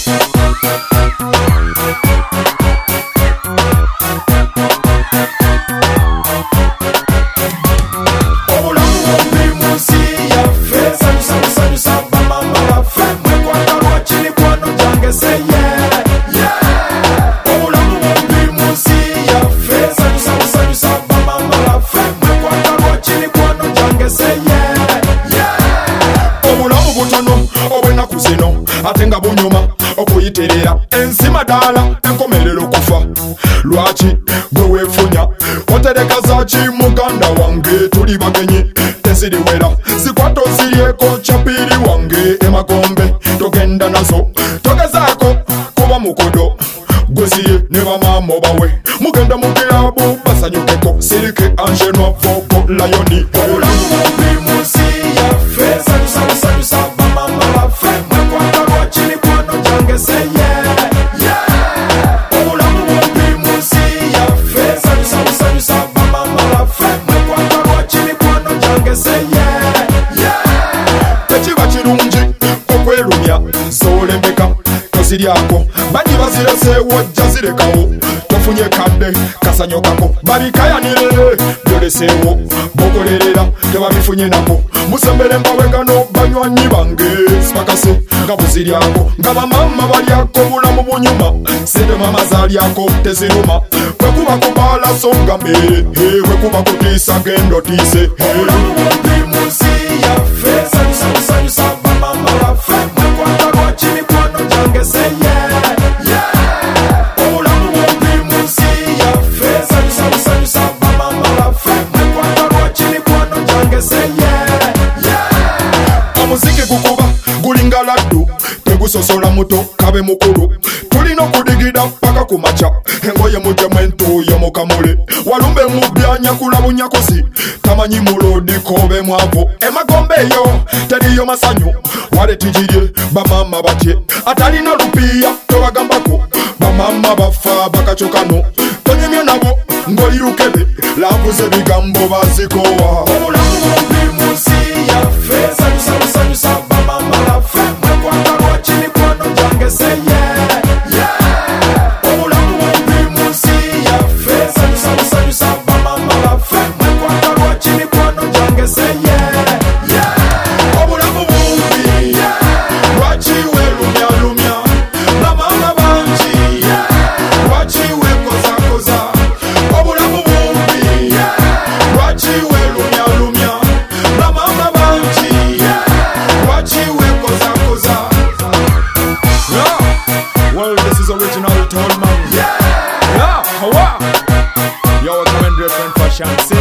Atenga bunyuma okuyiterera ensima dala enkomerero kufa lwaki gwe wefunya otereka zaki muganda wange tuli bagenyi teziriwera zikwata ozirieko chapiri wange emagombe togenda nazo togezaako kuba mukodo gweziye ne bamama bawe mugenda mu kilabu basanyukeko sirike angenwa foko layoni obulamu bumbi munsi yaffe sanyusa bamama baffe tekiba kirungi okwerumya zolembeka toziryako bangi bazireseewo jja zirekawo tofunye kadde kasanyokako babikayanire byoleseewo bokolerera tebabifunye nako musembere mbawegano banywanyi bange sipakase nga buziryako nga bamama balyako bulamu bunyuma sente mama zalyako teziruma bwekuba kubaala songa mbere bwekuba kutiisa gendo tiise obulamu bumbi munsi yaffe sanyusa bamama baffe mwekwata lwaki mikwano gyange seye obulamu bumbi munsi yaffe sanyusa bamama baffe mwekwata lwaki mikwano gyange seye omuziki gukuba gulinga laddu tegusosola muto kabe mukulu tulina okudigida paka kumaca engoye mujemu entuuyo mukamule walumbe mubyanya kulabunyakosi tamanyi mulodi kobe mwavu emagombe eyo teriyo masanyu wale tijirye bamama batye atalina lupiya tobagambako bamama bafa bakacokano tonyemye nabo ngolirukebe lavuze bigambo bazikowa obulamu bumbi munsi yaffe sanyusa bamama baffe mwekwata lwaki mikwano gyange seye obulamu bumbi munsi yaffe sanyusa bamama baffe mwekwata lwaki mikwano gyange seye obulamu bumbi lwaki welumyalumya bamama bangi lwaki wekozakoza obulamu bumbi lwaki welumyalumya bamama bangi lwaki wekozakoza. Well, this is original Tall Man. Yeah, Hawa. Yo, what's my different fashion?